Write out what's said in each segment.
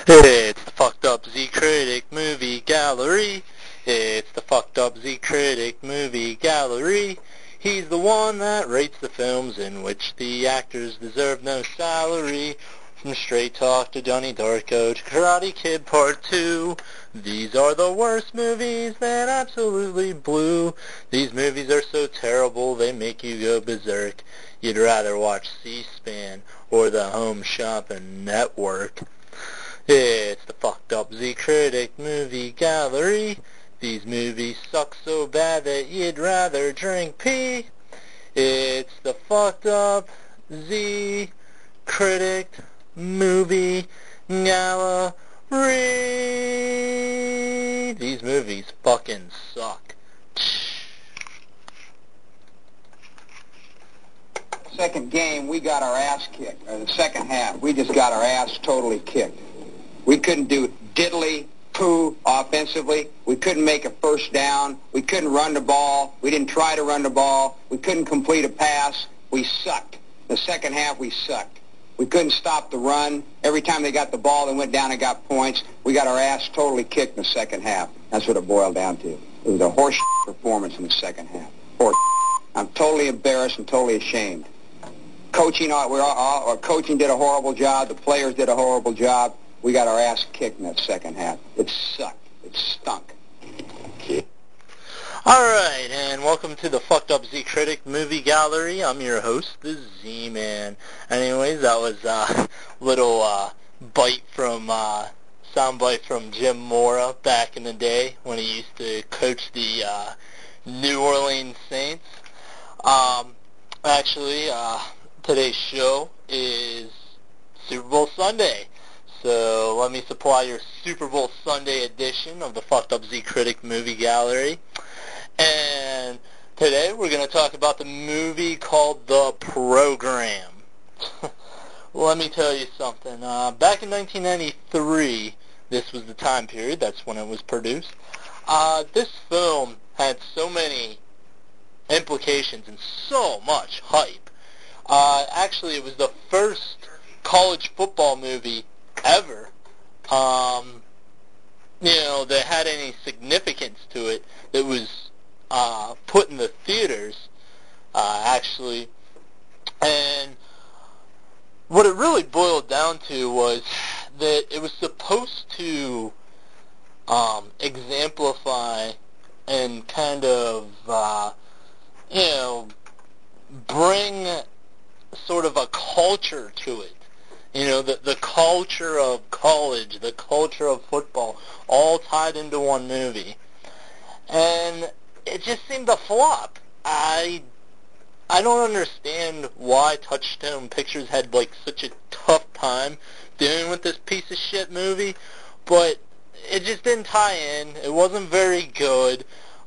It's the Fucked Up Z Critic Movie Gallery. It's the Fucked Up Z Critic Movie Gallery. He's the one that rates the films in which the actors deserve no salary. From Straight Talk to Donnie Darko to Karate Kid Part 2. These are the worst movies that absolutely blew. These movies are so terrible they make you go berserk. You'd rather watch C-SPAN or the Home Shopping Network. It's the Fucked Up Z Critic Movie Gallery. These movies suck so bad that you'd rather drink pee. It's the Fucked Up Z Critic Movie Gallery. These movies fucking suck. Second game, we got our ass kicked. Or the second half, we just got our ass totally kicked. We couldn't do diddly poo offensively. We couldn't make a first down. We couldn't run the ball. We didn't try to run the ball. We couldn't complete a pass. We sucked. The second half, we sucked. We couldn't stop the run. Every time they got the ball, they went down and got points. We got our ass totally kicked in the second half. That's what it boiled down to. It was a horse performance in the second half. Horse. I'm totally embarrassed and totally ashamed. Coaching, our coaching did a horrible job. The players did a horrible job. We got our ass kicked in that second half. It sucked. It stunk. Alright, and welcome to the Fucked Up Z Critic Movie Gallery. I'm your host, the Z-Man. Anyways, that was a little soundbite from Jim Mora back in the day when he used to coach the New Orleans Saints. Today's show is Super Bowl Sunday. So let me supply your Super Bowl Sunday edition of the Fucked Up Z Critic Movie Gallery. And today we're going to talk about the movie called The Program. Let me tell you something. Back in 1993, this was the time period, that's when it was produced, this film had so many implications and so much hype. Actually, it was the first college football movie ever, that had any significance to it that was put in the theaters, actually. And what it really boiled down to was that it was supposed to exemplify and kind of, bring sort of a culture to it. The culture of college, the culture of football, all tied into one movie. And it just seemed to flop. I don't understand why Touchstone Pictures had, such a tough time dealing with this piece of shit movie, but it just didn't tie in. It wasn't very good.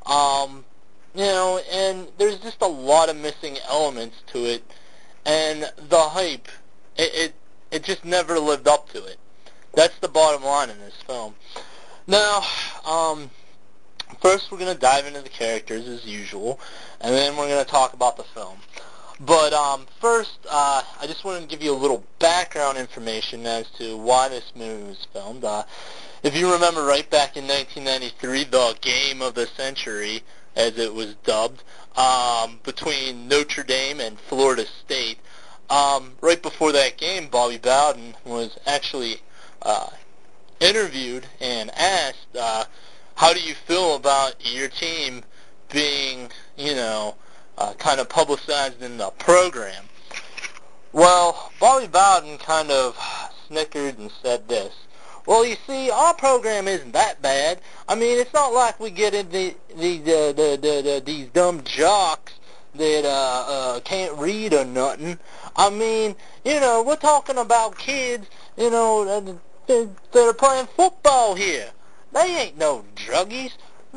And there's just a lot of missing elements to it. And the hype, it just never lived up to it. That's the bottom line in this film. Now, first we're going to dive into the characters as usual, and then we're going to talk about the film. But first, I just wanted to give you a little background information as to why this movie was filmed. If you remember right back in 1993, the game of the century, as it was dubbed, between Notre Dame and Florida State. Right before that game, Bobby Bowden was actually interviewed and asked, how do you feel about your team being, kind of publicized in the program? Well, Bobby Bowden kind of snickered and said this. Well, you see, our program isn't that bad. I mean, it's not like we get in these dumb jocks that can't read or nothing. I mean, we're talking about kids, that are playing football here. They ain't no druggies.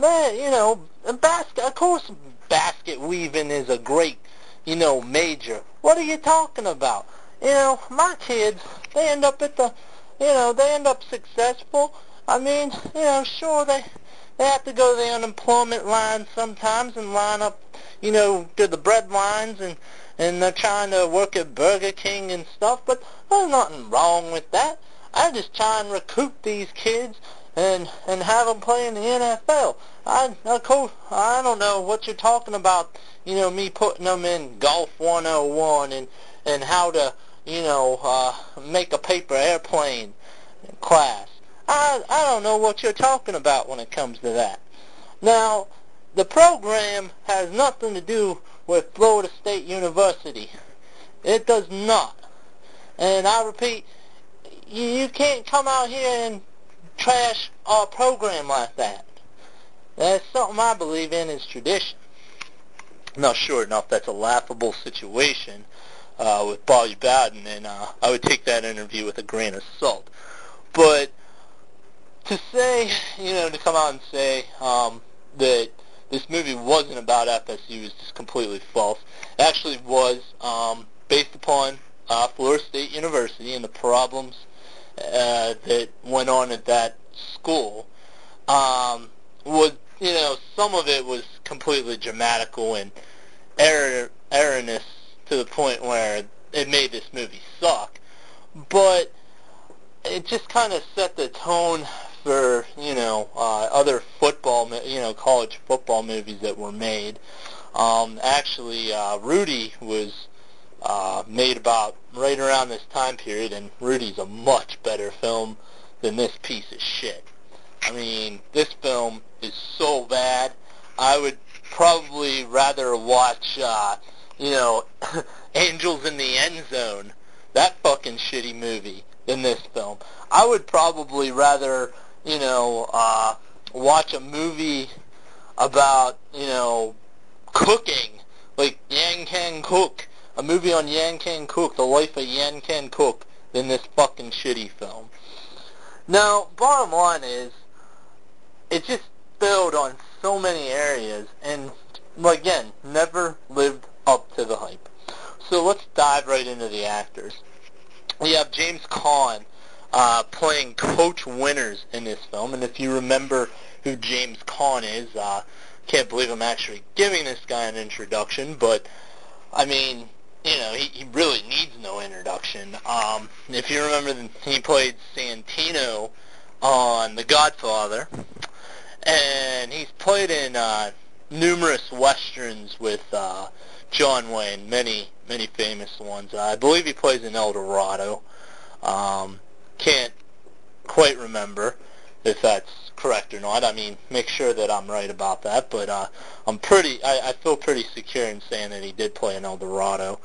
Of course basket weaving is a great, major. What are you talking about? My kids, they end up they end up successful. I mean, sure, they have to go to the unemployment line sometimes and line up, to the bread lines, and they're trying to work at Burger King and stuff, but there's nothing wrong with that. I just try and recruit these kids and have them play in the NFL. I don't know what you're talking about, me putting them in Golf 101 and how to, make a paper airplane class. I don't know what you're talking about when it comes to that. Now, the program has nothing to do with Florida State University. It does not. And I repeat, you can't come out here and trash our program like that. That's something I believe in is tradition. Now, sure enough, that's a laughable situation with Bobby Bowden, and I would take that interview with a grain of salt. But to say, to come out and say that this movie wasn't about FSU is just completely false. It actually was based upon Florida State University and the problems that went on at that school. Some of it was completely dramatical and erroneous to the point where it made this movie suck. But it just kind of set the tone for, other football, college football movies that were made. Actually, Rudy was made about right around this time period, and Rudy's a much better film than this piece of shit. I mean, this film is so bad, I would probably rather watch, Angels in the End Zone, that fucking shitty movie, than this film. I would probably rather, watch a movie about, cooking, like Yan Can Cook, a movie on Yan Can Cook, the life of Yan Can Cook, than this fucking shitty film. Now, bottom line is, it just failed on so many areas, and, again, never lived up to the hype. So let's dive right into the actors. We have James Caan playing Coach Winters in this film, and if you remember who James Caan is, can't believe I'm actually giving this guy an introduction, but, I mean, he really needs no introduction. If you remember, he played Santino on The Godfather, and he's played in numerous westerns with John Wayne, many famous ones. I believe he plays in El Dorado. Can't quite remember if that's correct or not. I mean, make sure that I'm right about that, but I feel pretty secure in saying that he did play in El Dorado.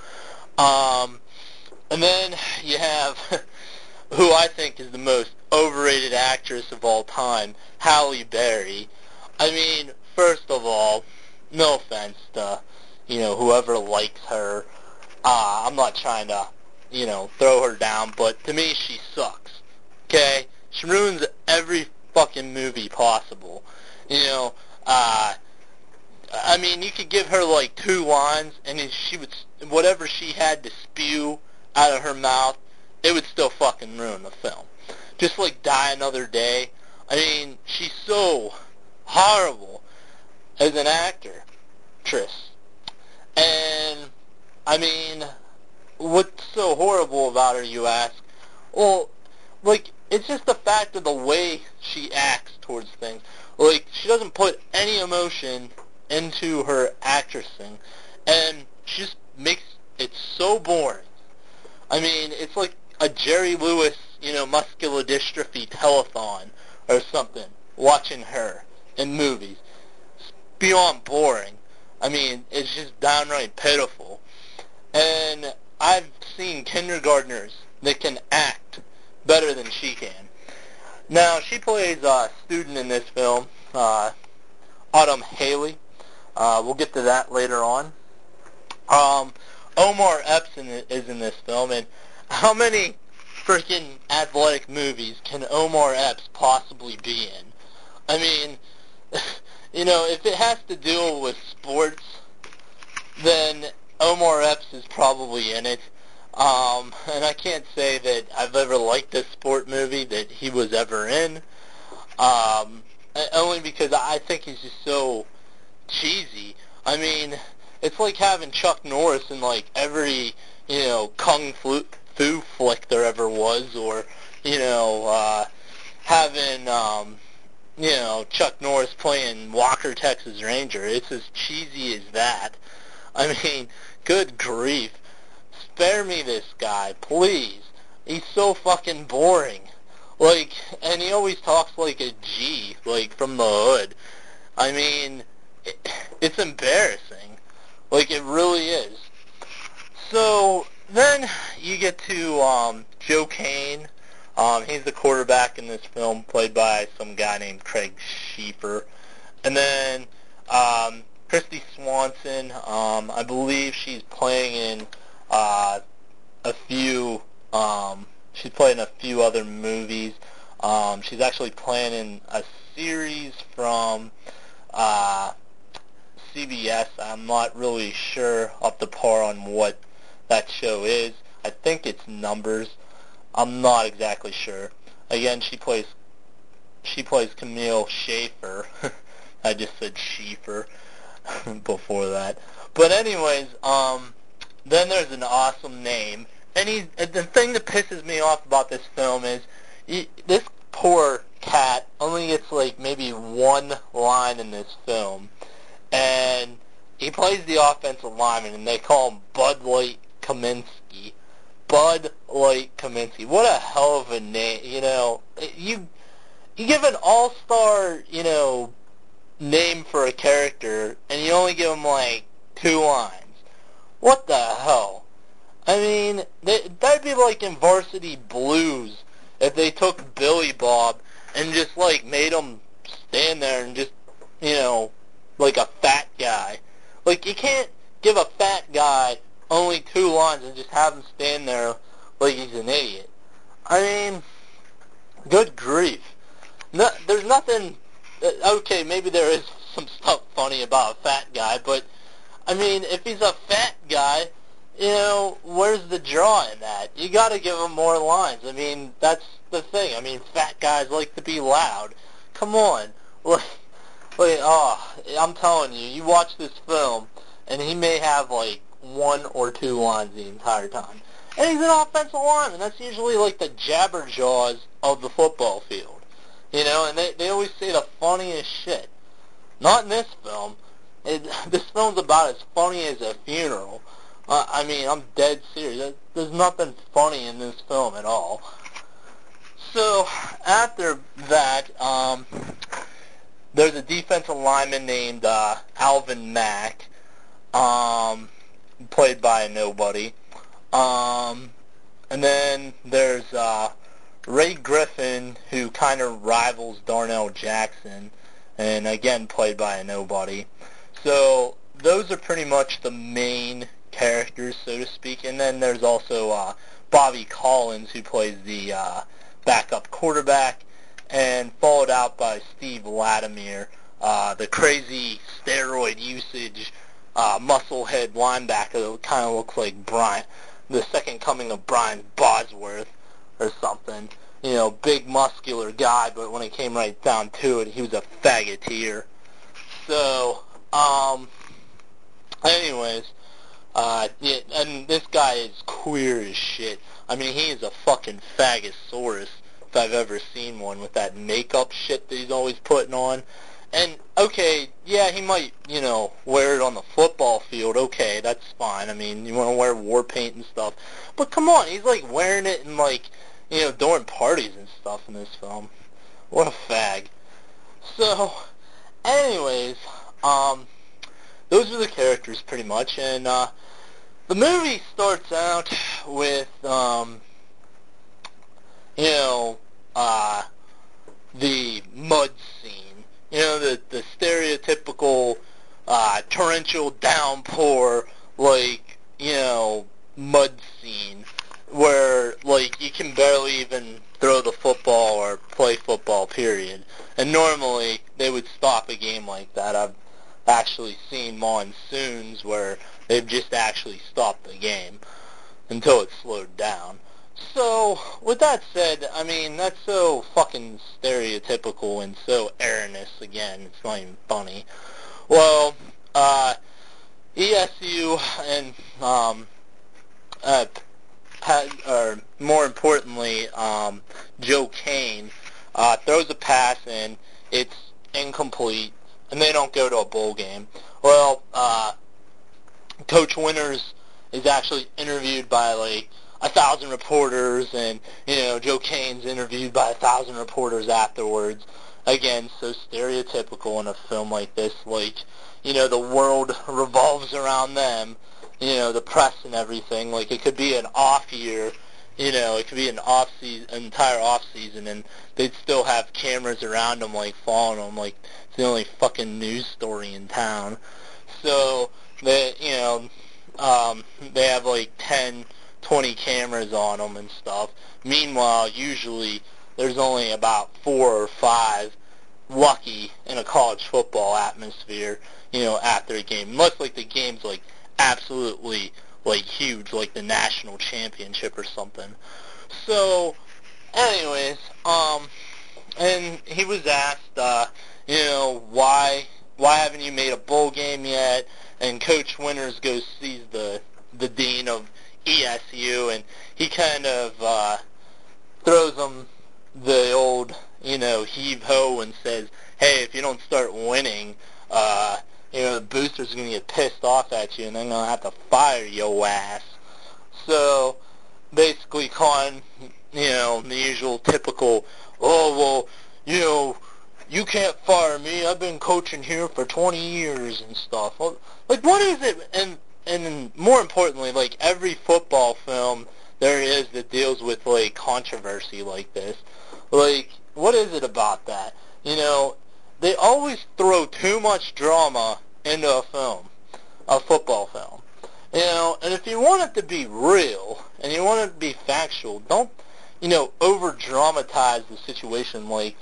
And then you have who I think is the most overrated actress of all time, Halle Berry. I mean, first of all, no offense to, whoever likes her. I'm not trying to, throw her down, but to me, she sucks. Okay? She ruins every fucking movie possible. I mean, you could give her like 2 lines, and she would, whatever she had to spew out of her mouth, it would still fucking ruin the film. Just like Die Another Day. I mean, she's so horrible as an actress. And, I mean, what's so horrible about her, you ask? Well, like, it's just the fact of the way she acts towards things. Like, she doesn't put any emotion into her actressing, and she just makes it so boring. I mean, it's like a Jerry Lewis, muscular dystrophy telethon or something, watching her in movies. It's beyond boring. I mean, it's just downright pitiful. And I've seen kindergartners that can act better than she can. Now, she plays a student in this film, Autumn Haley. We'll get to that later on. Omar Epps is in this film, and how many freaking athletic movies can Omar Epps possibly be in? I mean, if it has to do with sports, then Omar Epps is probably in it. And I can't say that I've ever liked a sport movie that he was ever in, only because I think he's just so cheesy. I mean, it's like having Chuck Norris in like every, kung fu flick there ever was, or, having, Chuck Norris playing Walker, Texas Ranger. It's as cheesy as that. I mean, good grief. Spare me this guy, please. He's so fucking boring. And he always talks like a G, from the hood. I mean, it's embarrassing. It really is. So, then you get to, Joe Kane. He's the quarterback in this film, played by some guy named Craig Schieffer. And then, Christy Swanson, I believe she's playing in, she's played in a few other movies. She's actually playing in a series from, CBS. I'm not really sure up to par on what that show is. I think it's Numbers. I'm not exactly sure. Again, she plays Camille Schaefer. I just said Schieffer before that. But anyways, then there's an awesome name. And the thing that pisses me off about this film is this poor cat only gets maybe one line in this film. And he plays the offensive lineman, and they call him Bud Light Kaminsky. Bud Light Kaminsky. What a hell of a name, You give an all-star, name for a character, and you only give him, 2 lines. What the hell? I mean, that'd be like in Varsity Blues if they took Billy Bob and just, made him stand there and just, like a fat guy. You can't give a fat guy only 2 lines and just have him stand there like he's an idiot. I mean, good grief. No, there's nothing... Okay, maybe there is some stuff funny about a fat guy, but, I mean, if he's a fat guy, where's the draw in that? You gotta give him more lines. I mean, that's the thing. I mean, fat guys like to be loud. Come on. I'm telling you, you watch this film, and he may have, 1 or 2 lines the entire time. And he's an offensive lineman. That's usually, the jabberjaws of the football field. And they always say the funniest shit. Not in this film. This film's about as funny as a funeral. I mean, I'm dead serious. There's nothing funny in this film at all. So, after that, there's a defensive lineman named Alvin Mack, played by a nobody. And then there's Ray Griffin, who kind of rivals Darnell Jackson, and again played by a nobody. So those are pretty much the main characters, so to speak. And then there's also Bobby Collins, who plays the backup quarterback, and followed out by Steve Latimer, the crazy steroid usage musclehead linebacker that kind of looks like Brian, the second coming of Brian Bosworth or something. Big muscular guy, but when it came right down to it, he was a faggoteer. So, anyways, yeah, and this guy is queer as shit. I mean, he is a fucking faggosaurus if I've ever seen one, with that makeup shit that he's always putting on. And, okay, yeah, he might, wear it on the football field. Okay, that's fine. I mean, you want to wear war paint and stuff. But come on, he's, wearing it in, during parties and stuff in this film. What a fag. So, anyways, those are the characters pretty much. And, the movie starts out with, the mud scene. The stereotypical torrential downpour, mud scene where, you can barely even throw the football or play football, period. And normally, they would stop a game like that. I've actually seen monsoons where they've just actually stopped the game until it's slowed down. So, with that said, I mean, that's so fucking stereotypical and so erroneous, again, it's not even funny. Well, ESU and, or more importantly, Joe Kane, throws a pass and it's incomplete, and they don't go to a bowl game. Well, Coach Winters is actually interviewed by like 1,000 reporters, and Joe Kane's interviewed by 1,000 reporters afterwards. Again, so stereotypical in a film like this, like the world revolves around them, the press and everything. Like it could be an off year, it could be an entire off season, and they'd still have cameras around them, like following them, like it's the only fucking news story in town. So they have like 10, 20 cameras on them and stuff. Meanwhile, usually there's only about 4 or 5 lucky in a college football atmosphere, after a game. Unless like the game's like absolutely like huge, like the national championship or something. So, anyways, and he was asked, why haven't you made a bowl game yet? And Coach Winters goes sees the dean of ESU, and he kind of throws him the old, heave-ho and says, hey, if you don't start winning, the boosters are going to get pissed off at you, and they're going to have to fire your ass. So, basically calling, the usual typical, oh, well, you can't fire me, I've been coaching here for 20 years and stuff. Like, what is it? And more importantly, like, every football film there is that deals with, like, controversy like this. Like, what is it about that? They always throw too much drama into a film, a football film. And if you want it to be real, and you want it to be factual, don't, over-dramatize the situation like,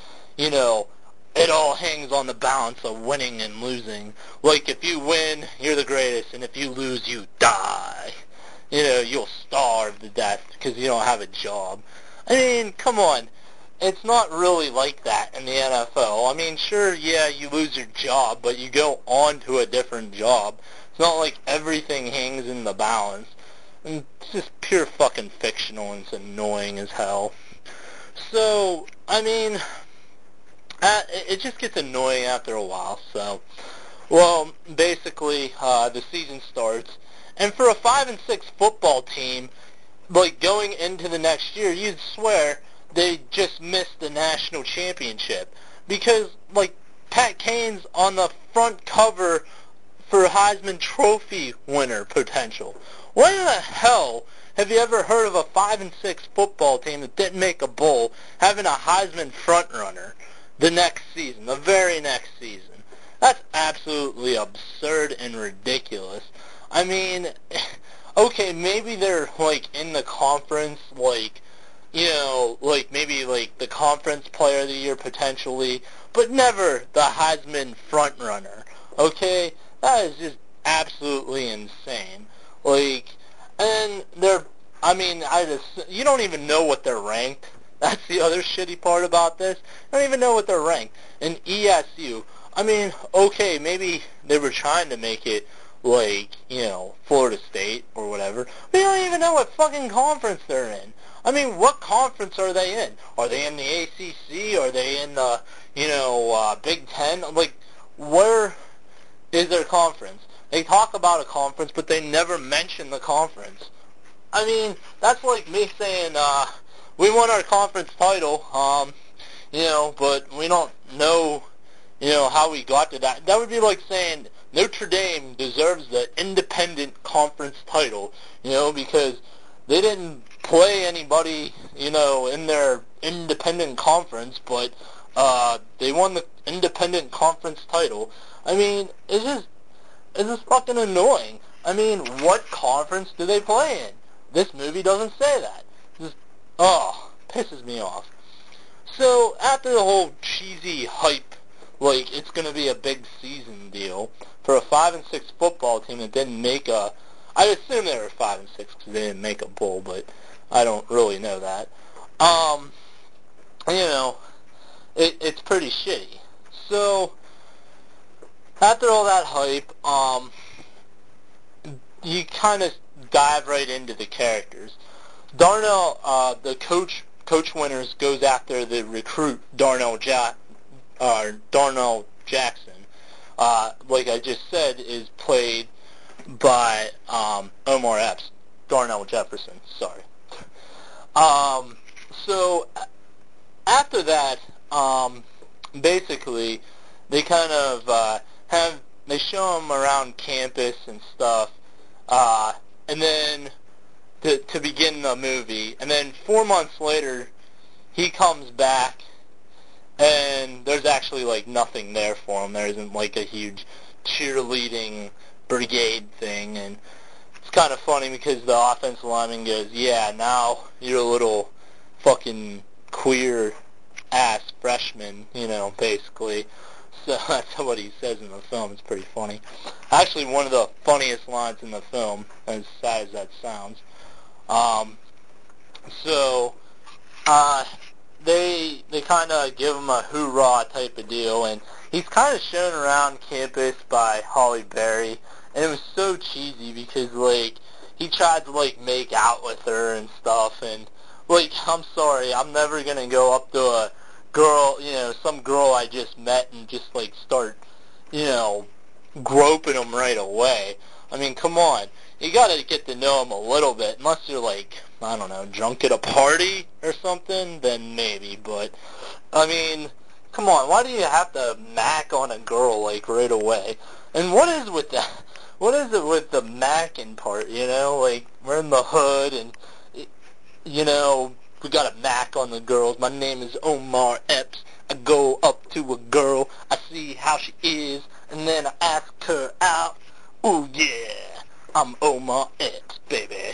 it all hangs on the balance of winning and losing. Like, if you win, you're the greatest, and if you lose, you die. You'll starve to death because you don't have a job. I mean, come on. It's not really like that in the NFL. I mean, sure, yeah, you lose your job, but you go on to a different job. It's not like everything hangs in the balance. And it's just pure fucking fictional, and it's annoying as hell. So, I mean, it just gets annoying after a while. So, well, basically, the season starts, and for a 5-6 football team, like going into the next year, you'd swear they just missed the national championship, because like Pat Kane's on the front cover for Heisman Trophy winner potential. When in the hell have you ever heard of a 5-6 football team that didn't make a bowl having a Heisman front runner the next season, the very next season? That's absolutely absurd and ridiculous. I mean, okay, maybe they're like in the conference, like, like maybe like the conference player of the year potentially, but never the Heisman front runner. Okay, that is just absolutely insane. Like, and you don't even know what they're ranked. That's the other shitty part about this. I don't even know what they're ranked. In ESU, I mean, okay, maybe they were trying to make it like, Florida State or whatever. But you don't even know what fucking conference they're in. I mean, what conference are they in? Are they in the ACC? Are they in the, Big Ten? Like, where is their conference? They talk about a conference, but they never mention the conference. I mean, that's like me saying, we won our conference title, but we don't know, how we got to that. That would be like saying Notre Dame deserves the independent conference title, because they didn't play anybody, in their independent conference, but they won the independent conference title. I mean, it's just fucking annoying. I mean, what conference do they play in? This movie doesn't say that. Just, pisses me off. So, after the whole cheesy hype, like, it's going to be a big season deal, for a 5-6 football team that didn't make I assume they were 5-6 because they didn't make a bowl, but I don't really know that. It's pretty shitty. So, after all that hype, you kind of dive right into the characters. Darnell, the Coach Winters goes after the recruit Darnell Jackson. Like I just said, is played by Omar Epps, Darnell Jefferson. Sorry. So after that, basically, they kind of they show him around campus and stuff, and then to begin the movie, and then 4 months later, he comes back, and there's actually like nothing there for him. There isn't like a huge cheerleading brigade thing, and it's kind of funny because the offensive lineman goes, "Yeah, now you're a little fucking queer ass freshman," basically. So that's what he says in the film. It's pretty funny. Actually, one of the funniest lines in the film, as sad as that sounds. They kind of give him a hoorah type of deal, and he's kind of shown around campus by Halle Berry, and it was so cheesy because, like, he tried to, like, make out with her and stuff, and, like, I'm sorry, I'm never gonna go up to a girl, some girl I just met and just, like, start, groping them right away. I mean, come on. You gotta get to know them a little bit, unless you're, like, I don't know, drunk at a party or something, then maybe, but, I mean, come on, why do you have to mac on a girl, like, right away? And what is with that? What is it with the macking part, like, we're in the hood, and, we got a mac on the girls. My name is Omar Epps. I go up to a girl, I see how she is, and then I ask her out. Ooh, yeah, I'm Omar Epps, baby.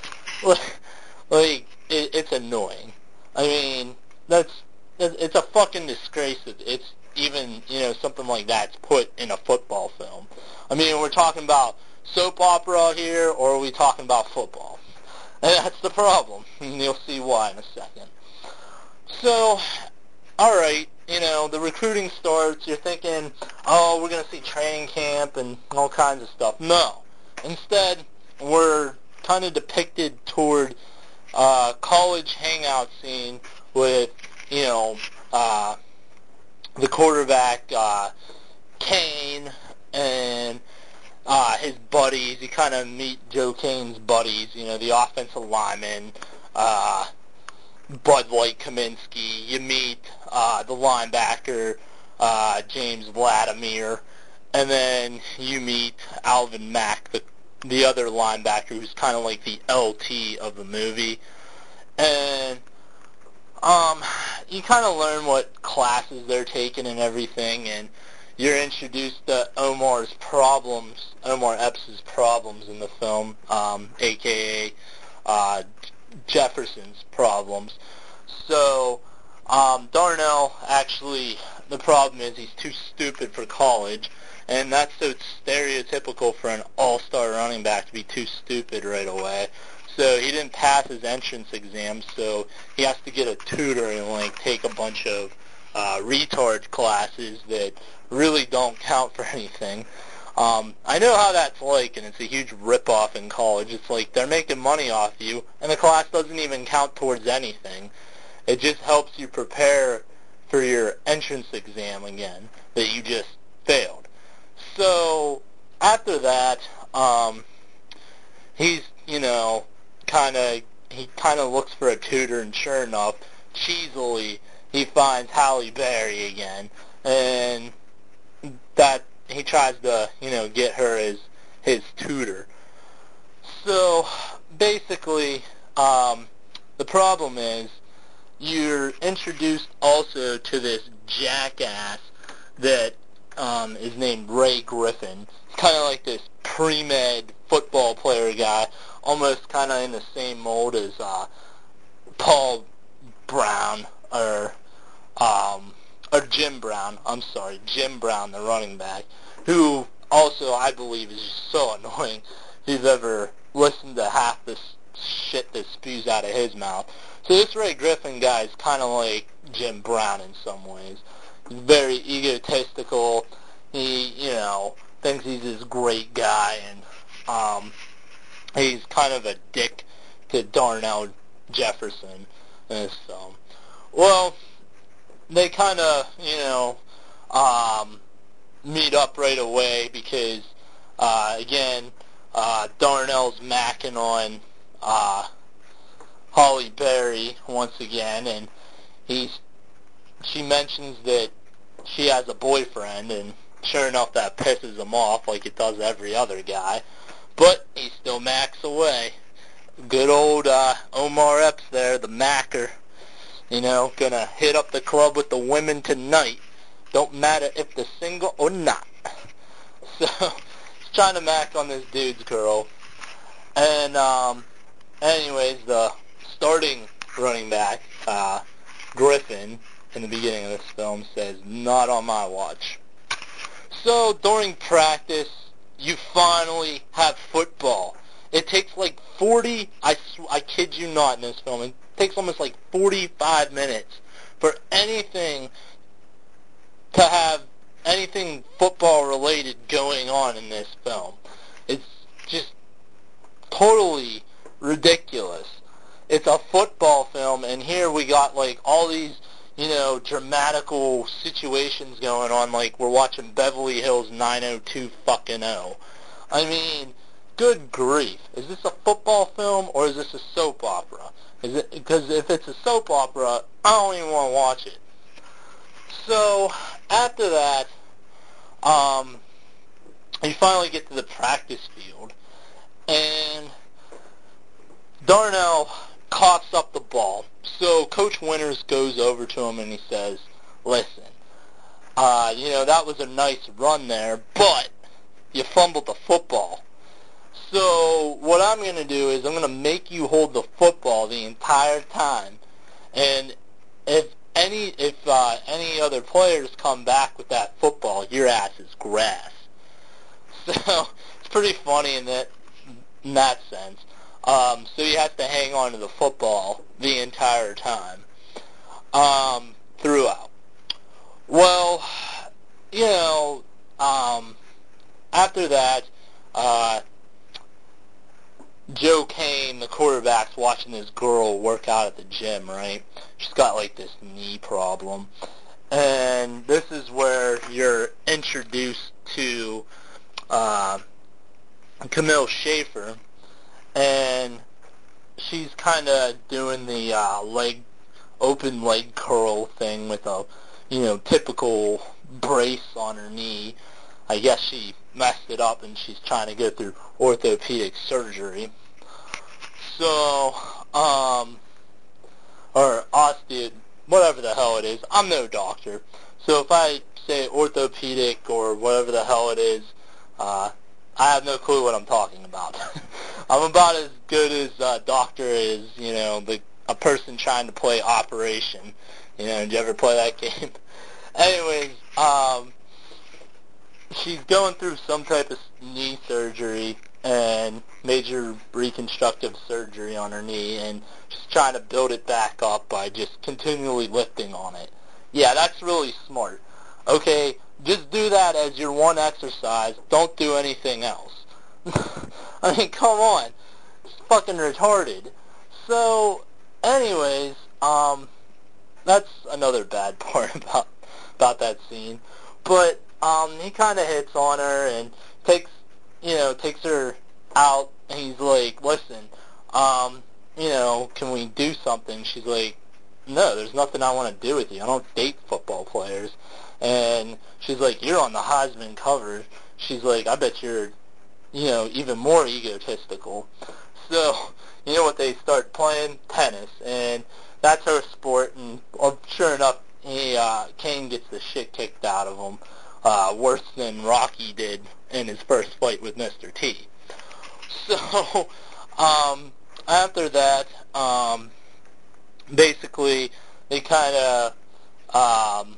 Like, it's annoying. I mean, it's a fucking disgrace that it's even, something like that's put in a football film. I mean, we're talking about soap opera here, or are we talking about football? And that's the problem, and you'll see why in a second. So, alright, the recruiting starts, you're thinking, oh, we're going to see training camp and all kinds of stuff. No. Instead, we're kind of depicted toward college hangout scene with, the quarterback, Kane, and his buddies. You kind of meet Joe Kane's buddies, the offensive lineman, Bud Light Kaminsky. You meet the linebacker, James Vladimir, and then you meet Alvin Mack, the other linebacker, who's kind of like the LT of the movie. And you kind of learn what classes they're taking and everything, and you're introduced to Omar Epps' problems in the film, a.k.a. Jefferson's problems. So, Darnell, actually, the problem is he's too stupid for college, and that's so stereotypical for an all-star running back to be too stupid right away. So he didn't pass his entrance exam, so he has to get a tutor and, like, take a bunch of retard classes that really don't count for anything. I know how that's like, and it's a huge rip-off in college. It's like they're making money off you, and the class doesn't even count towards anything. It just helps you prepare for your entrance exam again that you just failed. So after that, he's, he kind of looks for a tutor, and sure enough, cheesily, he finds Halle Berry again, and that he tries to, get her as his tutor. So basically, the problem is you're introduced also to this jackass that is named Ray Griffin. He's kind of like this pre-med football player guy, almost kind of in the same mold as Paul Brown or Jim Brown. I'm sorry, Jim Brown, the running back, who also I believe is just so annoying. If you've ever listened to half this shit that spews out of his mouth. So this Ray Griffin guy is kind of like Jim Brown in some ways. He's very egotistical. He, thinks he's this great guy, and he's kind of a dick to Darnell Jefferson in this film. Well, they kind of, meet up right away because, again, Darnell's macking on Holly Berry once again, and she mentions that she has a boyfriend, and sure enough, that pisses him off like it does every other guy. But he still macks away. Good old Omar Epps there, the macker. Gonna hit up the club with the women tonight. Don't matter if they're single or not. So, he's trying to mack on this dude's girl. And, anyways, the starting running back, Griffin, in the beginning of this film, says, "Not on my watch." So, during practice, you finally have football. It takes like 40, I kid you not, in this film, it takes almost like 45 minutes for anything to have anything football related going on in this film. It's just totally ridiculous. It's a football film, and here we got like all these, dramatical situations going on, like we're watching Beverly Hills 902-0. I mean, good grief. Is this a football film or is this a soap opera? Because if it's a soap opera, I don't even want to watch it. So, after that, you finally get to the practice field, and Darnell coughs up the ball. So Coach Winters goes over to him and he says, "Listen, that was a nice run there, but you fumbled the football. So what I'm going to do is I'm going to make you hold the football the entire time, and if any other players come back with that football, your ass is grass." So it's pretty funny in that sense. So you have to hang on to the football the entire time throughout. Well, after that, Joe Kane, the quarterback's watching this girl work out at the gym, right? She's got like this knee problem. And this is where you're introduced to Camille Schaefer, and she's kind of doing the open leg curl thing with a, typical brace on her knee. I guess she messed it up and she's trying to go through orthopedic surgery. So, or osteo, whatever the hell it is. I'm no doctor. So if I say orthopedic or whatever the hell it is, I have no clue what I'm talking about. I'm about as good as a doctor is, a person trying to play Operation. Did you ever play that game? Anyways, she's going through some type of knee surgery and major reconstructive surgery on her knee, and she's trying to build it back up by just continually lifting on it. Yeah, that's really smart. Okay, just do that as your one exercise. Don't do anything else. I mean, come on. It's fucking retarded. So, anyways, that's another bad part about that scene. But he kind of hits on her and takes her out, and he's like, "Listen, can we do something?" She's like, "No, there's nothing I want to do with you. I don't date football players." And she's like, "You're on the Heisman cover." She's like, "I bet you're, even more egotistical." So, what they start playing? Tennis. And that's her sport, and sure enough, Kane gets the shit kicked out of him, worse than Rocky did in his first fight with Mr. T. So, after that, basically, they kind of,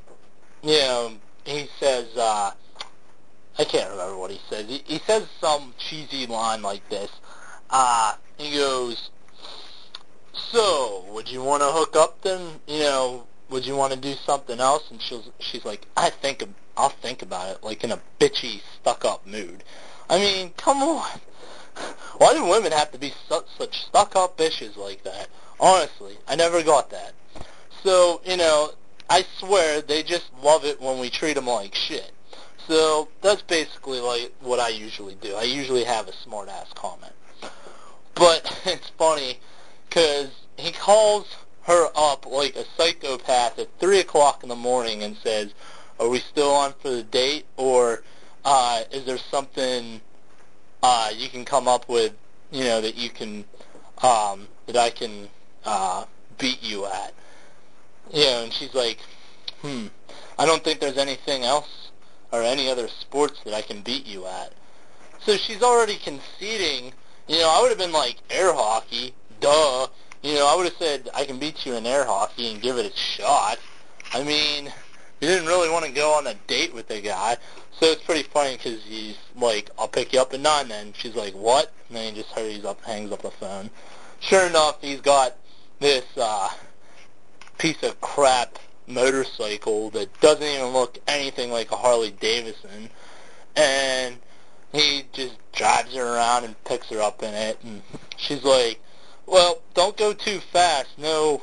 he says, I can't remember what he says. He says some cheesy line like this. He goes, "So, would you want to hook up then? Would you want to do something else?" And she's like, I'll think about it, like in a bitchy, stuck-up mood. I mean, come on. Why do women have to be such stuck-up bitches like that? Honestly, I never got that. So, I swear they just love it when we treat them like shit. So that's basically like what I usually do. I usually have a smart-ass comment. But it's funny because he calls her up like a psychopath at 3 o'clock in the morning and says, are we still on for the date, or is there something you can come up with, that you can, that I can beat you at? And she's like, I don't think there's anything else or any other sports that I can beat you at. So she's already conceding. I would have been like, air hockey, duh. I would have said, I can beat you in air hockey and give it a shot. I mean, you didn't really want to go on a date with the guy. So it's pretty funny because he's like, I'll pick you up at 9 then. She's like, what? And then he just hurries up, hangs up the phone. Sure enough, he's got this piece of crap motorcycle that doesn't even look anything like a Harley Davidson, and he just drives her around and picks her up in it, and she's like, well, don't go too fast, no,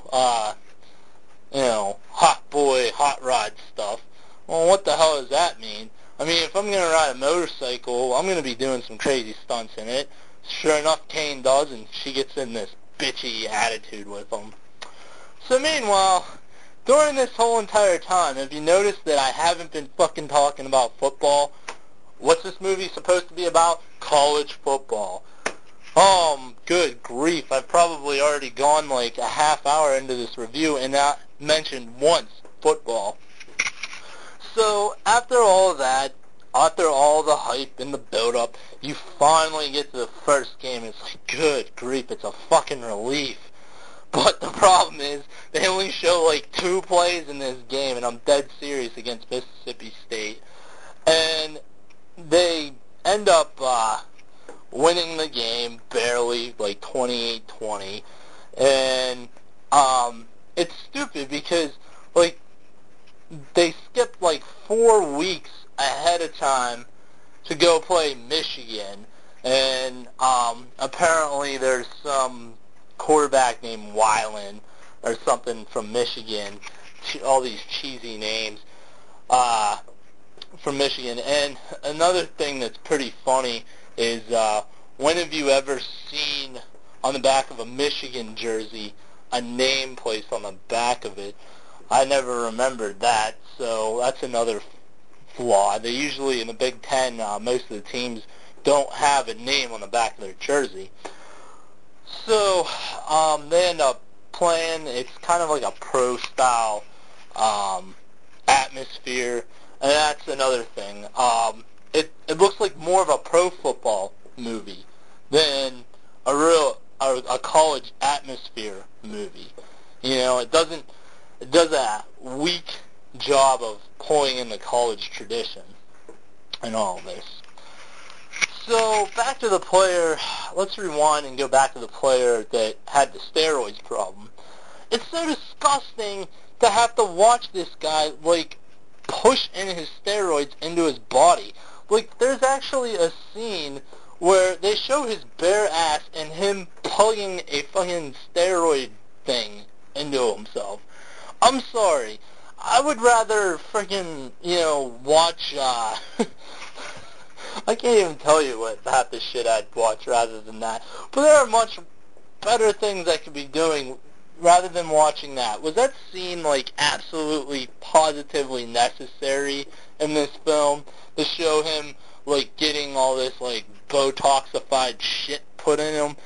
hot boy, hot rod stuff. Well, what the hell does that mean? I mean, if I'm going to ride a motorcycle, I'm going to be doing some crazy stunts in it. Sure enough, Kane does, and she gets in this bitchy attitude with him. So meanwhile, during this whole entire time, have you noticed that I haven't been fucking talking about football? What's this movie supposed to be about? College football. Good grief. I've probably already gone like a half hour into this review and not mentioned once football. So after all that, after all the hype and the build-up, you finally get to the first game. It's like, good grief, it's a fucking relief. But the problem is, they only show like 2 plays in this game, and I'm dead serious, against Mississippi State. And they end up winning the game barely, like 28-20. And it's stupid because, like, they skipped like 4 weeks ahead of time to go play Michigan. And apparently there's some quarterback named Weiland or something from Michigan, all these cheesy names from Michigan. And another thing that's pretty funny is, when have you ever seen on the back of a Michigan jersey a name placed on the back of it? I never remembered that, so that's another flaw. They usually, in the Big Ten, most of the teams don't have a name on the back of their jersey. So they end up playing. It's kind of like a pro-style atmosphere, and that's another thing. It looks like more of a pro football movie than a college atmosphere movie. It does a weak job of pulling in the college tradition and all this. So back to the player. Let's rewind and go back to the player that had the steroids problem. It's so disgusting to have to watch this guy, like, push in his steroids into his body. Like, there's actually a scene where they show his bare ass and him plugging a fucking steroid thing into himself. I'm sorry. I would rather freaking, watch, I can't even tell you what half the shit I'd watch rather than that. But there are much better things I could be doing rather than watching that. Was that scene, like, absolutely, positively necessary in this film to show him, like, getting all this, like, Botoxified shit put in him?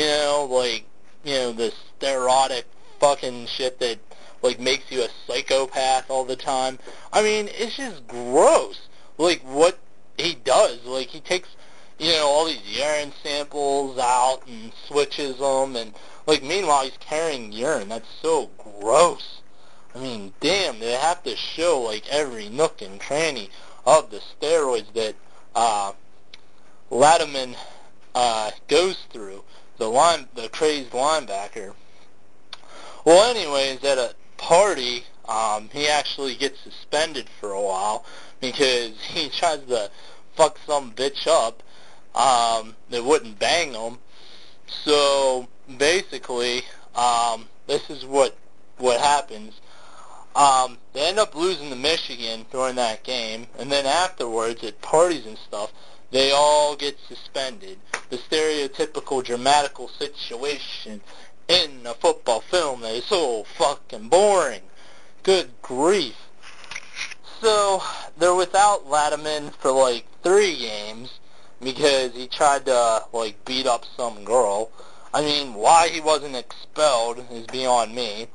The sterotic fucking shit that, like, makes you a psychopath all the time. I mean, it's just gross. Like, what he does, like, he takes, all these urine samples out and switches them, and, like, meanwhile he's carrying urine. That's so gross. I mean, damn, they have to show, like, every nook and cranny of the steroids that Lattimore goes through, the crazed linebacker. Well, anyways, at a party, he actually gets suspended for a while because he tries to fuck some bitch up, they wouldn't bang them. So basically, this is what happens. They end up losing to Michigan during that game, and then afterwards at parties and stuff, they all get suspended. The stereotypical dramatical situation in a football film that is so fucking boring. Good grief. So they're without Latterman for like 3 games because he tried to like beat up some girl. I mean, why he wasn't expelled is beyond me.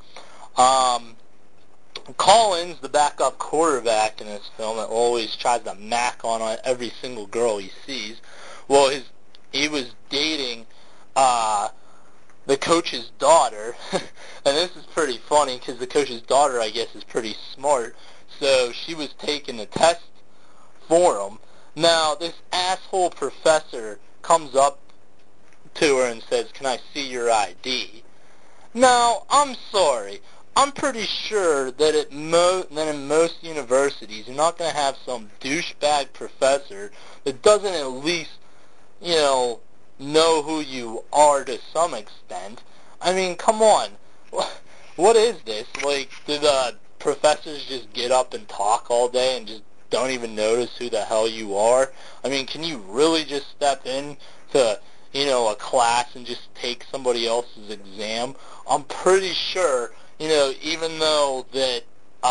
Collins, the backup quarterback in this film, that always tries to mac on every single girl he sees. Well, he was dating the coach's daughter, and this is pretty funny because the coach's daughter, I guess, is pretty smart. So she was taking the test for him. Now, this asshole professor comes up to her and says, "Can I see your ID?" Now, I'm sorry. I'm pretty sure that in most universities, you're not going to have some douchebag professor that doesn't at least, know who you are to some extent. I mean, come on. What is this? Like, do the professors just get up and talk all day and just don't even notice who the hell you are? I mean, can you really just step in to, a class and just take somebody else's exam? I'm pretty sure, even though that,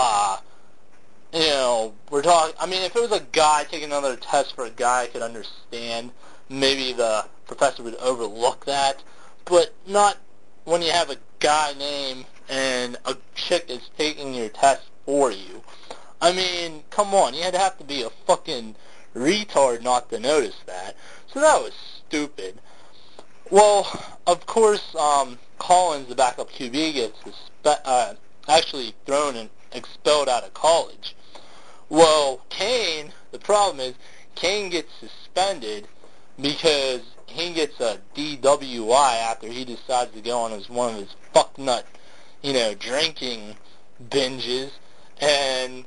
we're talking, I mean, if it was a guy taking another test for a guy, I could understand. Maybe the professor would overlook that, but not when you have a guy name and a chick that's taking your test for you. I mean, come on, you'd have to be a fucking retard not to notice that. So that was stupid. Well, of course, Collins, the backup QB, gets actually thrown and expelled out of college. Well, Kane, the problem is, Kane gets suspended because he gets a DWI after he decides to go on one of his fucknut, drinking binges. And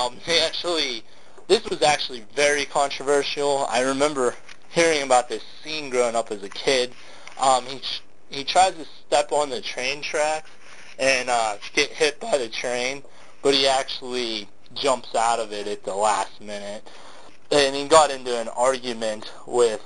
this was actually very controversial. I remember hearing about this scene growing up as a kid. He tries to step on the train tracks and get hit by the train, but he actually jumps out of it at the last minute. And he got into an argument with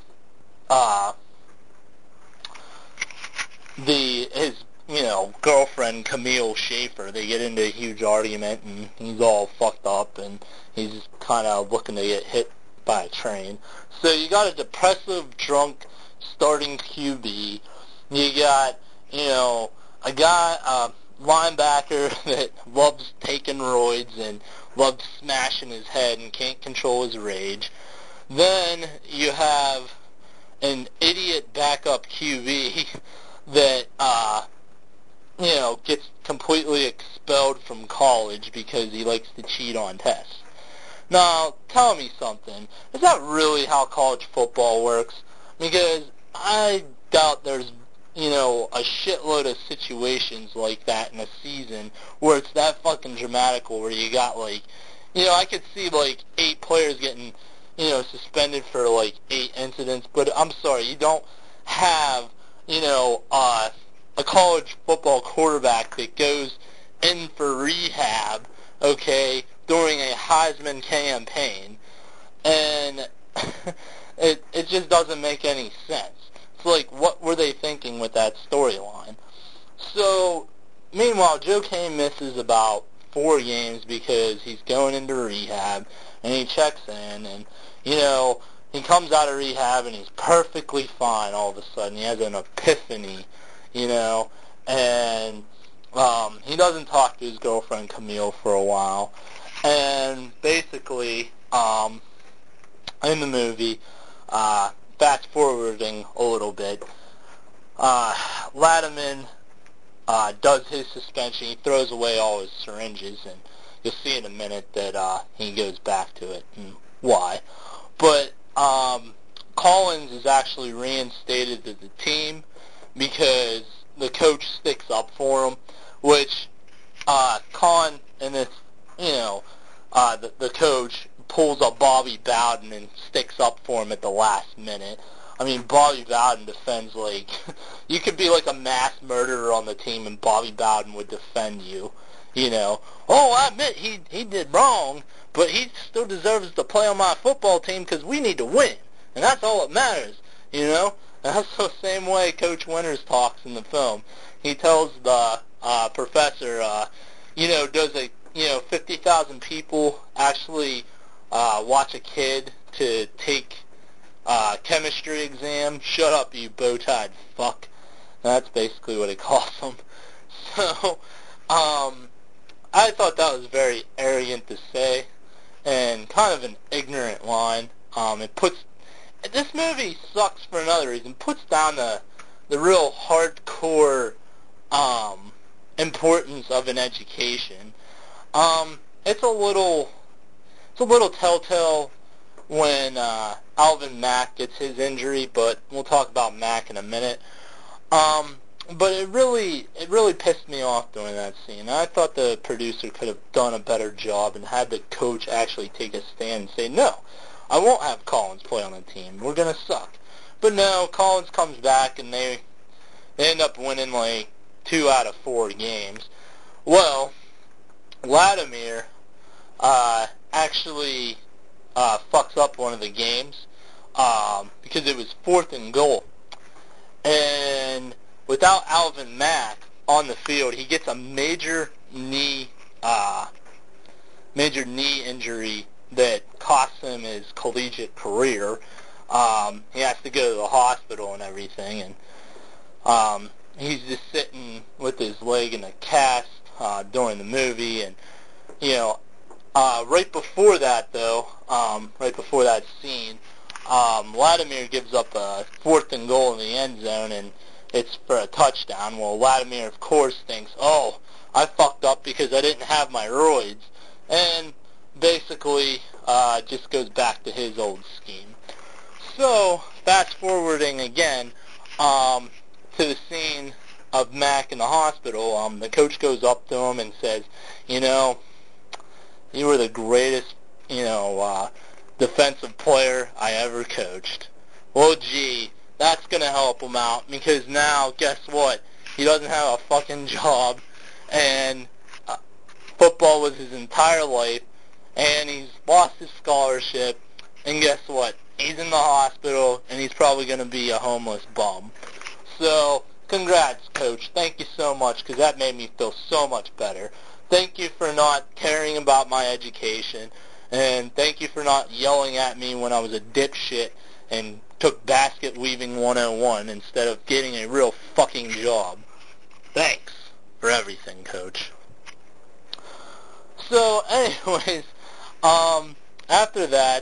his girlfriend Camille Schaefer. They get into a huge argument, and he's all fucked up, and he's kind of looking to get hit by a train. So you got a depressive, drunk starting QB. You got, a guy, linebacker that loves taking roids and loves smashing his head and can't control his rage. Then you have an idiot backup QB that, gets completely expelled from college because he likes to cheat on tests. Now, tell me something. Is that really how college football works? Because I doubt there's, a shitload of situations like that in a season where it's that fucking dramatical, where you got, I could see, 8 players getting, suspended for, 8 incidents, but I'm sorry, you don't have, a college football quarterback that goes in for rehab, okay, during a Heisman campaign, and it just doesn't make any sense. It's what were they thinking with that storyline? So, meanwhile, Joe Kane misses about 4 games because he's going into rehab, and he checks in, and, he comes out of rehab, and he's perfectly fine all of a sudden. He has an epiphany, and he doesn't talk to his girlfriend Camille for a while. And basically, in the movie, fast forwarding a little bit, Latterman does his suspension. He throws away all his syringes, and you'll see in a minute that he goes back to it and why. But Collins is actually reinstated to the team because the coach sticks up for him, which Con and this, the coach pulls a Bobby Bowden and sticks up for him at the last minute. I mean, Bobby Bowden defends, like, you could be like a mass murderer on the team and Bobby Bowden would defend you. You know, oh, I admit he did wrong, but he still deserves to play on my football team because we need to win, and that's all that matters, you know? And that's the same way Coach Winters talks in the film. He tells the professor, does 50,000 people actually watch a kid to take chemistry exam? Shut up, you bow-tied fuck. That's basically what he calls him. So, I thought that was very arrogant to say, and kind of an ignorant line. This movie sucks for another reason. Puts down the real hardcore importance of an education. It's a little telltale when Alvin Mack gets his injury, but we'll talk about Mack in a minute. But it really pissed me off during that scene. I thought the producer could have done a better job and had the coach actually take a stand and say, no, I won't have Collins play on the team. We're going to suck. But no, Collins comes back and they end up winning like 2 out of 4 games. Well, Vladimir actually fucks up one of the games because it was 4th and goal. And without Alvin Mack on the field, he gets a major knee injury that costs him his collegiate career. He has to go to the hospital and everything, and he's just sitting with his leg in a cast during the movie. And right before that, though, right before that scene, Vladimir gives up a 4th and goal in the end zone, and it's for a touchdown. Well, Vladimir, of course, thinks, oh, I fucked up because I didn't have my roids, and basically just goes back to his old scheme. So, fast-forwarding again to the scene of Mack in the hospital, the coach goes up to him and says, you were the greatest, defensive player I ever coached. Well, gee, that's going to help him out because now, guess what? He doesn't have a fucking job, and football was his entire life, and he's lost his scholarship, and guess what? He's in the hospital, and he's probably going to be a homeless bum. So, congrats, Coach. Thank you so much, because that made me feel so much better. Thank you for not caring about my education, and thank you for not yelling at me when I was a dipshit and took basket weaving 101 instead of getting a real fucking job. Thanks for everything, Coach. So, anyways, after that,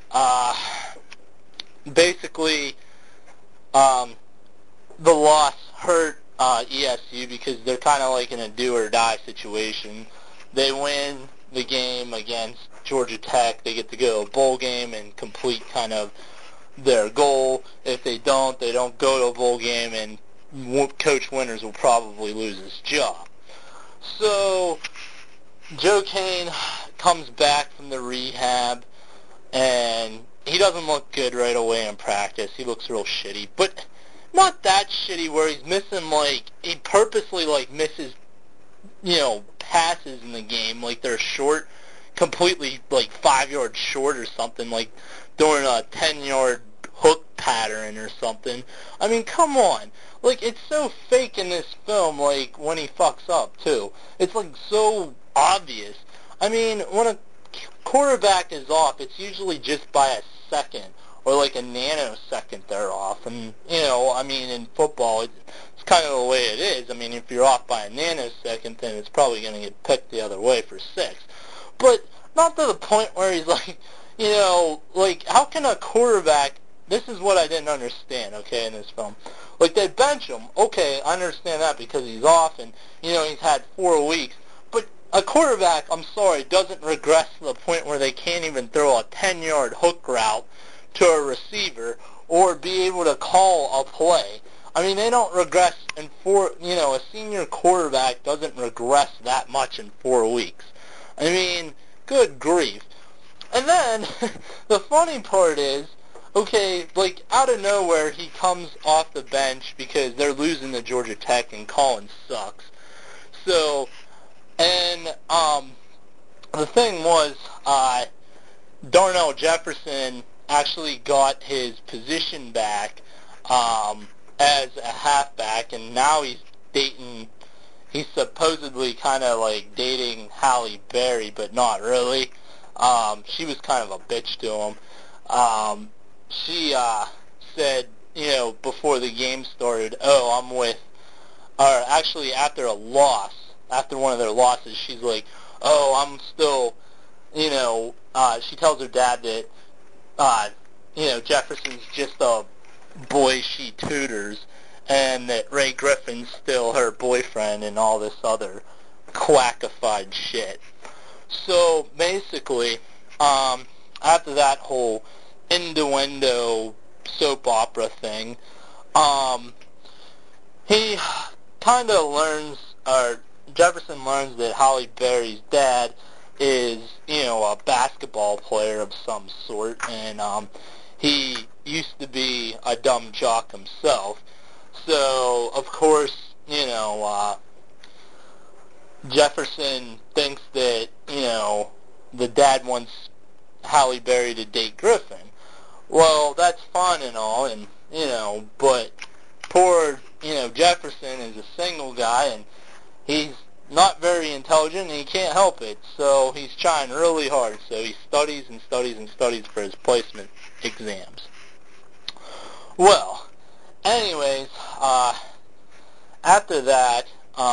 basically, the loss hurt ESU because they're kind of like in a do-or-die situation. They win the game against Georgia Tech. They get to go to a bowl game and complete kind of their goal. If they don't go to a bowl game, and Coach Winters will probably lose his job. So Joe Kane comes back from the rehab, and he doesn't look good right away in practice. He looks real shitty, but not that shitty where he's missing, like, he purposely, like, misses, passes in the game, like they're short, completely, like, 5 yards short or something, like doing a 10-yard hook pattern or something. I mean, come on. Like, it's so fake in this film, like, when he fucks up, too. It's, like, so obvious. I mean, when a quarterback is off, it's usually just by a second, or like a nanosecond they're off. And, I mean, in football, it's kind of the way it is. I mean, if you're off by a nanosecond, then it's probably going to get picked the other way for 6. But not to the point where he's like, like, how can a quarterback, this is what I didn't understand, okay, in this film. Like, they bench him. Okay, I understand that because he's off and, he's had 4 weeks. But a quarterback, I'm sorry, doesn't regress to the point where they can't even throw a 10-yard hook route to a receiver or be able to call a play. I mean, they don't regress in a senior quarterback doesn't regress that much in 4 weeks. I mean, good grief. And then, the funny part is, okay, like, out of nowhere, he comes off the bench because they're losing to Georgia Tech and Collins sucks. So, and, the thing was, Darnell Jefferson actually got his position back, as a halfback, and now he's supposedly kind of like dating Halle Berry, but not really. She was kind of a bitch to him. She said, before the game started, or actually after after one of their losses, she's like, I'm still, she tells her dad that, Jefferson's just a boy she tutors, and that Ray Griffin's still her boyfriend and all this other quackified shit. So basically, after that whole innuendo soap opera thing, he kind of learns, or Jefferson learns that Halle Berry's dad is, a basketball player of some sort, and he used to be a dumb jock himself. So, of course, Jefferson thinks that, the dad wants Halle Berry to date Griffin. Well, that's fine and all, and, but poor, Jefferson is a single guy, and he's not very intelligent, and he can't help it, so he's trying really hard, so he studies and studies and studies for his placement exams. Well, anyways, after that,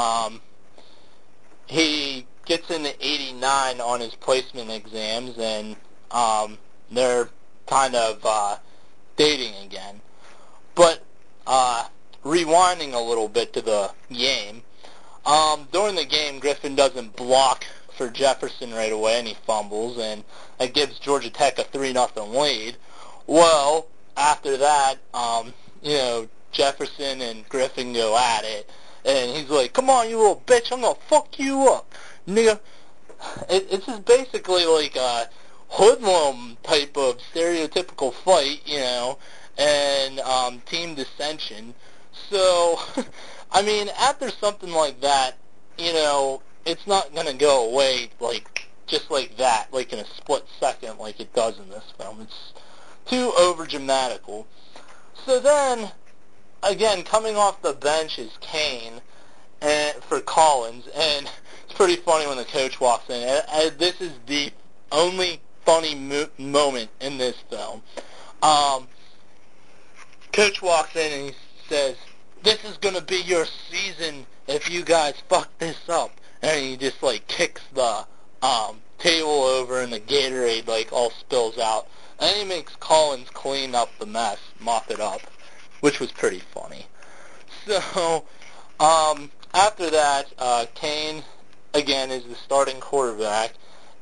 he gets into 89 on his placement exams, and they're kind of dating again. But rewinding a little bit to the game, during the game, Griffin doesn't block for Jefferson right away, and he fumbles, and that gives Georgia Tech a 3-0 lead. Well, after that, Jefferson and Griffin go at it, and he's like, come on, you little bitch, I'm gonna fuck you up, nigga. It's just basically like a hoodlum type of stereotypical fight, and team dissension. So, I mean, after something like that, it's not gonna go away just like that, like in a split second like it does in this film. It's too over-dramatical. So then, again, coming off the bench is Kane for Collins, and it's pretty funny when the coach walks in. This is the only funny moment in this film. Coach walks in and he says, "This is going to be your season if you guys fuck this up." And he just, kicks the table over, and the Gatorade, all spills out. And he makes Collins clean up the mess, mop it up, which was pretty funny. So, after that, Kane, again, is the starting quarterback.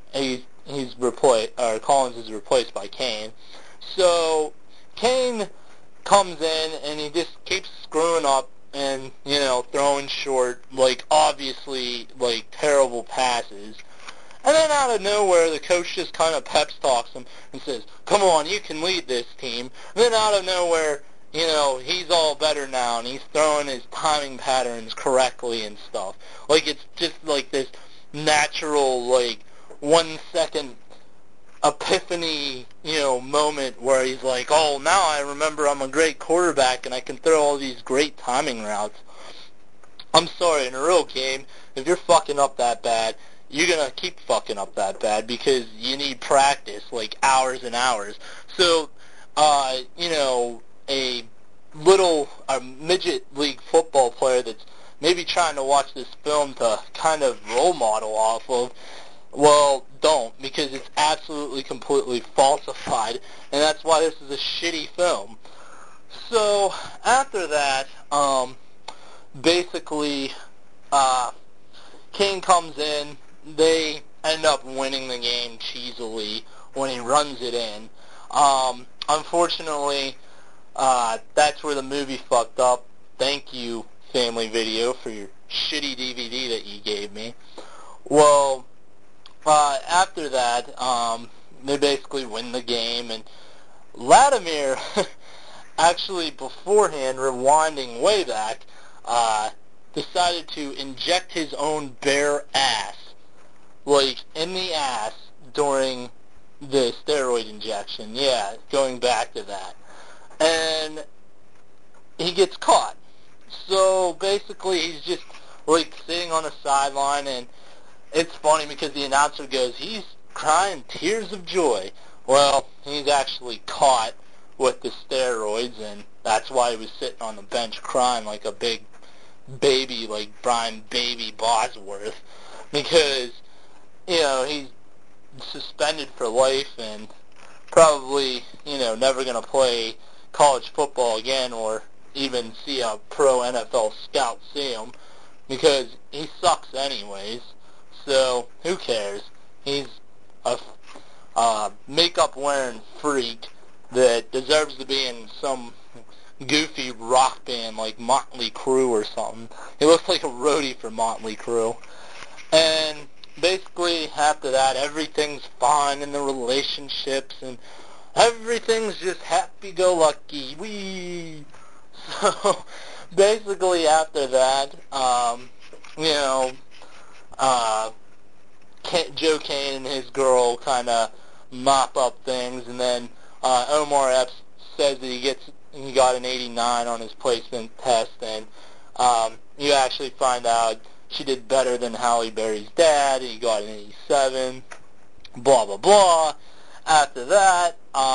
Collins is replaced by Kane. So, Kane comes in, and he just keeps screwing up and, throwing short, obviously, terrible passes. And then out of nowhere, the coach just kind of pep talks him and says, "Come on, you can lead this team." And then out of nowhere, he's all better now, and he's throwing his timing patterns correctly and stuff. It's just this natural, 1 second epiphany, moment where he's like, "Oh, now I remember I'm a great quarterback and I can throw all these great timing routes." I'm sorry, in a real game, if you're fucking up that bad, you're going to keep fucking up that bad because you need practice, hours and hours. So, a midget league football player that's maybe trying to watch this film to kind of role model off of, well, don't, because it's absolutely, completely falsified, and that's why this is a shitty film. So, after that, basically, King comes in. They end up winning the game cheesily when he runs it in. Unfortunately, that's where the movie fucked up. Thank you, Family Video, for your shitty DVD that you gave me. Well, after that, they basically win the game, and Vladimir actually beforehand, rewinding way back, decided to inject his own bare ass, like in the ass during the steroid injection. Yeah, going back to that. And he gets caught. So basically he's just like sitting on the sideline, and it's funny because the announcer goes, he's crying tears of joy. Well, he's actually caught with the steroids, and that's why he was sitting on the bench crying like a big baby, like Brian Baby Bosworth, because, you know, he's suspended for life and probably, you know, never going to play college football again or even see a pro NFL scout see him, because he sucks anyways. So who cares? He's a makeup-wearing freak that deserves to be in some goofy rock band like Motley Crue or something. He looks like a roadie for Motley Crue. And basically after that, everything's fine in the relationships, and everything's just happy-go-lucky. Whee! So basically after that, you know, Joe Kane and his girl kind of mop up things, and then Omar Epps says that he got an 89 on his placement test, and you actually find out she did better than Halle Berry's dad. He got an 87. Blah blah blah. After that,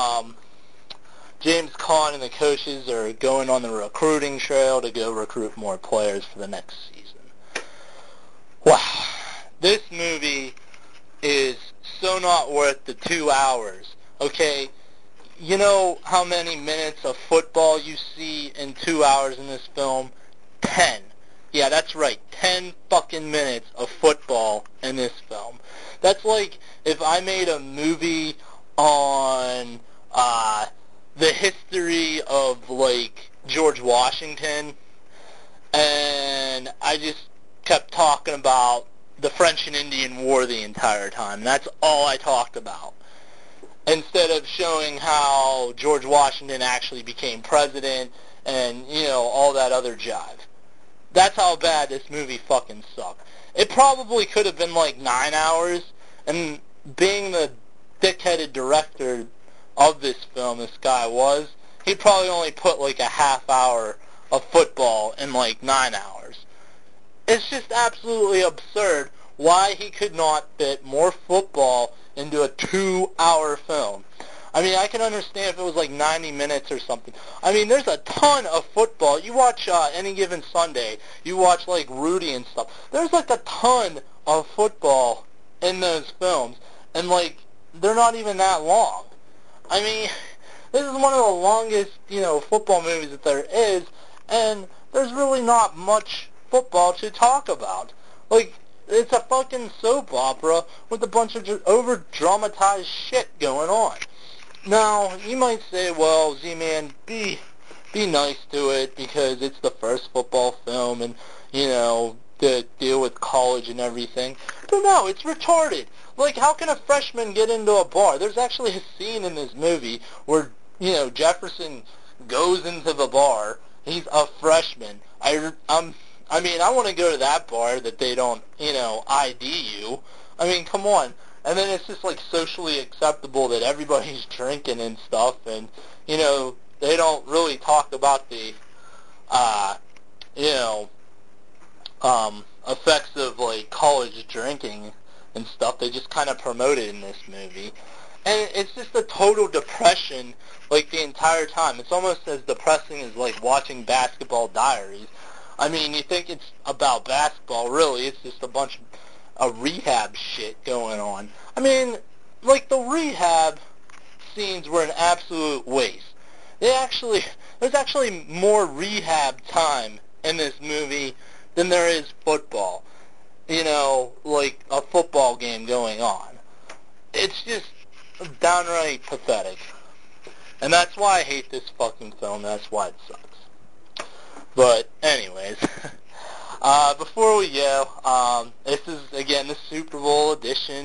James Caan and the coaches are going on the recruiting trail to go recruit more players for the next season. Wow. This movie is so not worth the 2 hours. Okay, you know how many minutes of football you see in 2 hours in this film? 10. Yeah, that's right, 10 fucking minutes of football in this film. That's like if I made a movie on the history of, like, George Washington, and I just kept talking about the French and Indian War the entire time. That's all I talked about, instead of showing how George Washington actually became president and, you know, all that other jive. That's how bad this movie fucking sucked. It probably could have been like 9 hours, and being the dickheaded director of this film this guy was, he probably only put like a half hour of football in like 9 hours. It's just absolutely absurd why he could not fit more football into a 2-hour film. I mean, I can understand if it was like 90 minutes or something. I mean, there's a ton of football. You watch Any Given Sunday, you watch like Rudy and stuff. There's like a ton of football in those films, and like they're not even that long. I mean, this is one of the longest, you know, football movies that there is, and there's really not much football to talk about. Like, it's a fucking soap opera with a bunch of over-dramatized shit going on. Now, you might say, well, Z-Man, be nice to it because it's the first football film and, you know, to deal with college and everything. But no, it's retarded. Like, how can a freshman get into a bar? There's actually a scene in this movie where, you know, Jefferson goes into the bar. He's a freshman. I mean, I want to go to that bar that they don't, you know, ID you. I mean, come on. And then it's just, like, socially acceptable that everybody's drinking and stuff, and, you know, they don't really talk about the, you know, effects of, like, college drinking and stuff. They just kind of promote it in this movie. And it's just a total depression, like, the entire time. It's almost as depressing as, like, watching Basketball Diaries. I mean, you think it's about basketball, really. It's just a bunch of rehab shit going on. I mean, like, the rehab scenes were an absolute waste. There's actually more rehab time in this movie than there is football. You know, like a football game going on. It's just downright pathetic. And that's why I hate this fucking film. That's why it sucks. But anyways, before we go, this is, again, the Super Bowl edition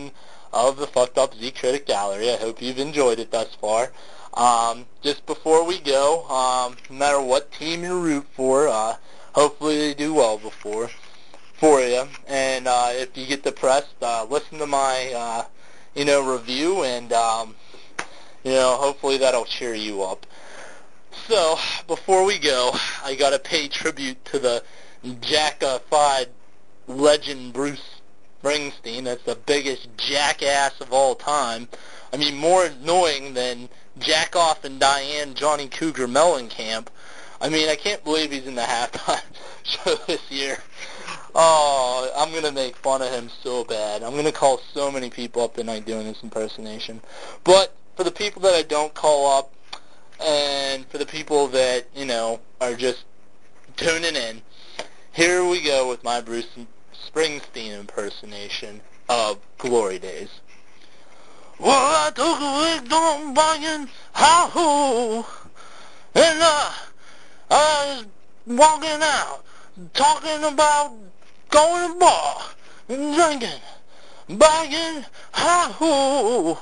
of the Fucked Up Z Critic Gallery. I hope you've enjoyed it thus far. Just before we go, no matter what team you root for, hopefully they do well for you. And if you get depressed, listen to my review, and hopefully that'll cheer you up. So before we go, I gotta pay tribute to the jackified legend Bruce Springsteen. That's the biggest jackass of all time. I mean, more annoying than Jackoff and Diane Johnny Cougar Mellencamp. I mean, I can't believe he's in the halftime show this year. Oh, I'm going to make fun of him so bad. I'm going to call so many people up tonight doing this impersonation. But for the people that I don't call up, and for the people that, are just tuning in, here we go with my Bruce Springsteen impersonation of Glory Days. Well, I took a week on buying how and I was walking out, talking about going to the bar and drinking, buying how.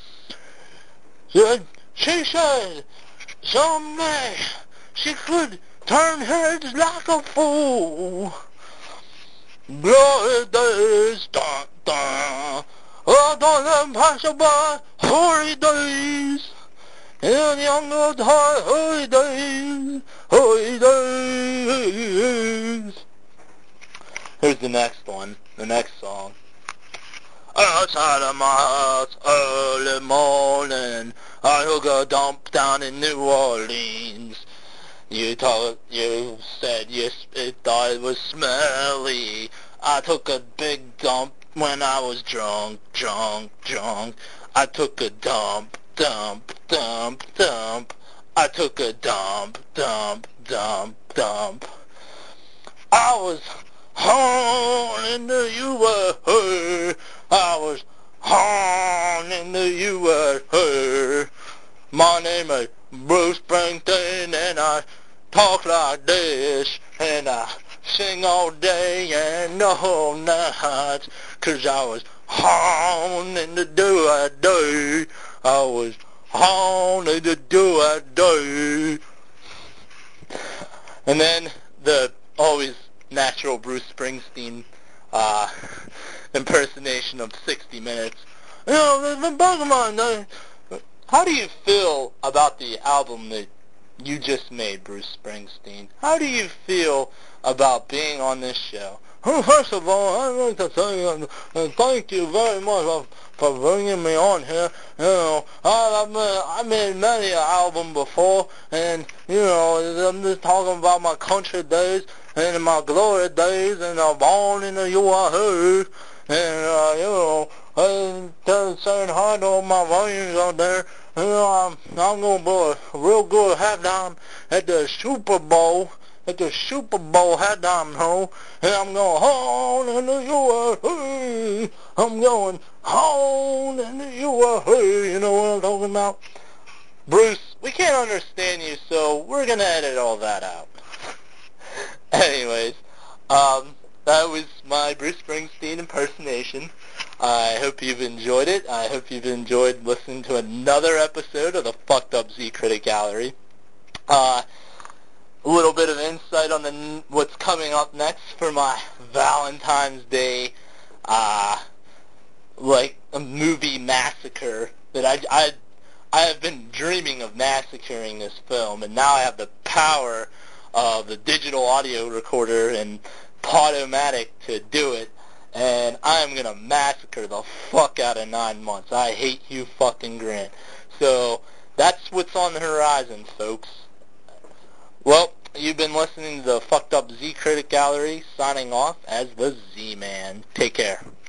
She said someday she could turn heads like a fool. Glory days, dun, dun. Oh, don't let them pass you by, holy days. In young old holy days, holy days. Here's the next one, the next song. Outside of my house, early morning, I took a dump down in New Orleans. You said you thought it was smelly. I took a big dump when I was drunk. I took a dump. I took a dump. I was horning the USA. I was horning the USA. My name is Bruce Springsteen, and I talk like this, and I sing all day and all night, 'cause I was horning the USA. I was horning the USA. And then the always natural Bruce Springsteen impersonation of 60 Minutes. How do you feel about the album that you just made, Bruce Springsteen? How do you feel about being on this show? First of all, I'd like to say thank you very much for bringing me on here. I made many an album before, and, I'm just talking about my country days and my glory days, and I'm born in the USA, and, I'm saying hi to all my friends out there. I'm going to be a real good halftime at the Super Bowl. At the Super Bowl halftime show, and I'm going home in the USA. I'm going home in the USA. You know what I'm talking about? Bruce, we can't understand you, so we're going to edit all that out. Anyways, that was my Bruce Springsteen impersonation. I hope you've enjoyed it. I hope you've enjoyed listening to another episode of the Fucked Up Z Critic Gallery. A little bit of insight on what's coming up next for my Valentine's Day, like a movie massacre that I have been dreaming of massacring this film, and now I have the power of the digital audio recorder and Podomatic to do it, and I am gonna massacre the fuck out of 9 months. I hate Hugh fucking Grant. So that's what's on the horizon, folks. Well, you've been listening to the Fucked Up Z Critic Gallery, signing off as the Z-Man. Take care.